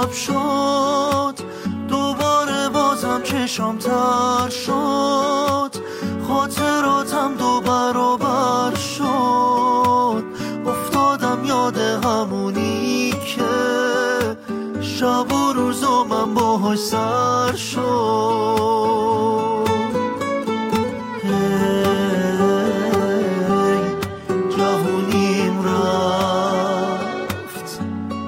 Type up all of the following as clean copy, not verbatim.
شب شد دوباره بازم چشام تر شد، خاطراتم دو برابر شد، افتادم یاد همونی که شب و روزا من باهاش سر شد. جوونیم رفت،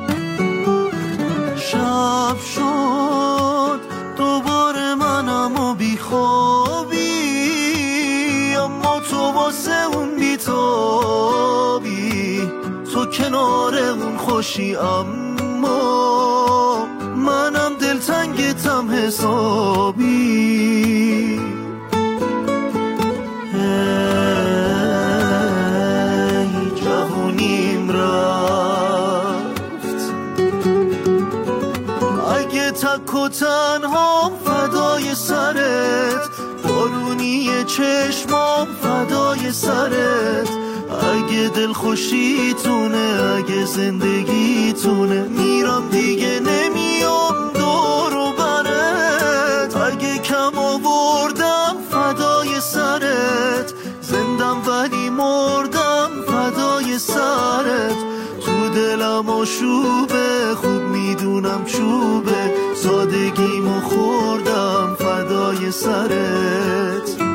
شب شد دوباره منم و بیخوابی، اما تو واسه اون بیتابی، تو کنار اون خوشی اما منم دلتنگتم حسابی. جوونیم رفت، اگه تک و تنهام فدای سرت، بارونی چشمام فدای سرت، اگه دل خوشیتونه اگه زندگیتونه، میرم دیگه نمیام دور و برت، اگه کم آوردم فدای سرت، زندم ولی مردم فدای سرت، تو دلم آشوبه خوب میدونم چوبه، سادگیمو خوردم فدای سرت.